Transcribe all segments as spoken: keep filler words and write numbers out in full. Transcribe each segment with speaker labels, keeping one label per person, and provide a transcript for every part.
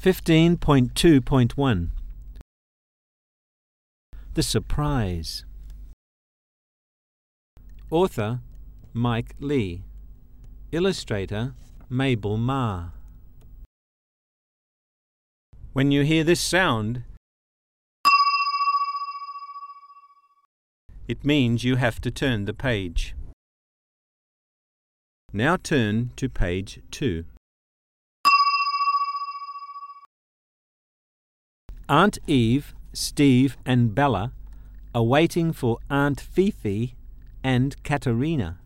Speaker 1: fifteen point two point one The Surprise. Author Mike Lee. Illustrator Mabel Ma. When you hear this sound, it means you have to turn the page. Now turn to page two. Aunt Eve, Steve and Bella are waiting for Aunt Fifi and Katerina.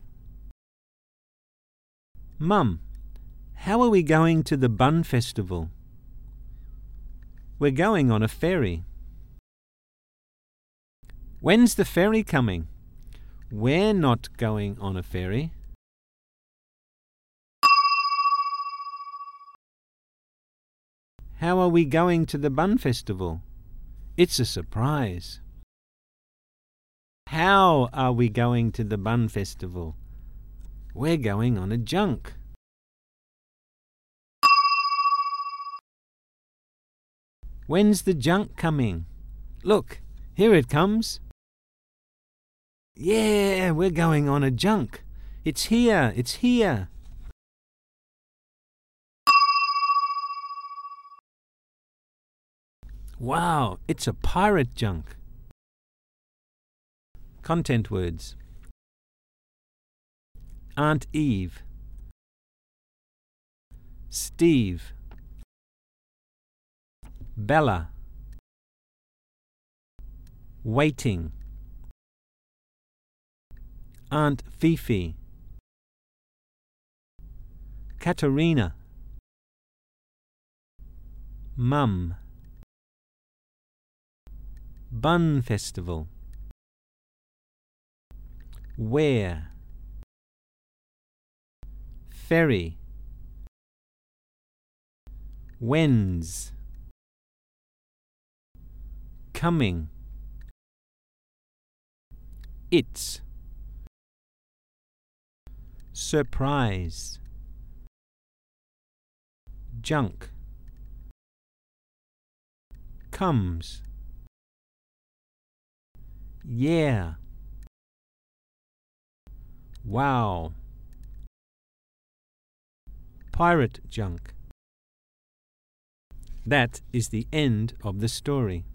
Speaker 1: Mum, how are we going to the Bun Festival? We're going on a ferry. When's the ferry coming? We're not going on a ferry. How are we going to the Bun Festival? It's a surprise. How are we going to the Bun Festival? We're going on a junk. When's the junk coming? Look, here it comes. Yeah, we're going on a junk. It's here, it's here. Wow, it's a pirate junk. Content words. Aunt Eve, Steve, Bella, waiting, Aunt Fifi, Katerina, Mum, Bun Festival, where, ferry, when's, coming, it's, surprise, junk, comes, yeah, wow, pirate junk. That is the end of the story.